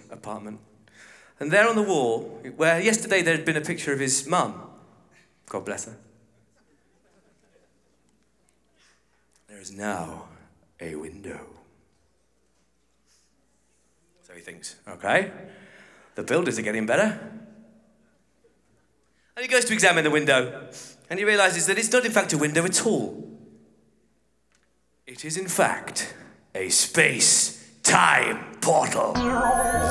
apartment. And there on the wall, where yesterday there had been a picture of his mum, God bless her, there is now a window. So he thinks, okay, the builders are getting better. And he goes to examine the window, and he realizes that it's not in fact a window at all. It is in fact a space-time portal.